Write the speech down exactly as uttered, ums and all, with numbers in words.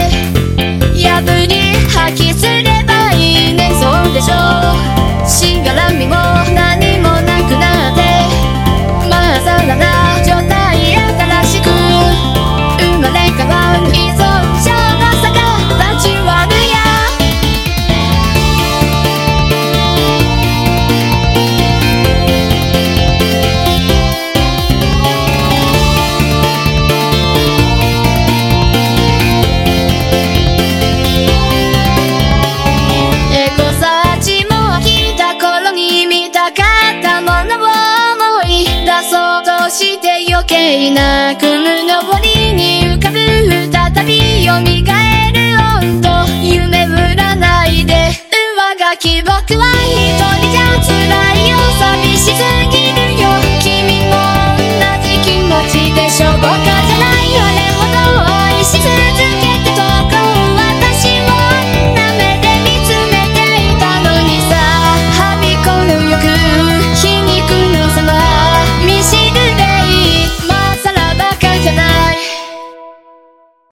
破り破棄すればいいね。そうでしょう。しがらみも何もなくなってまっさらな状態、新しく生まれ変わる依存者の坂立ち割るや。エゴサーチも飽きた頃に見たかったものを思い出そうとして余計な雲の森に浮かぶ再び蘇る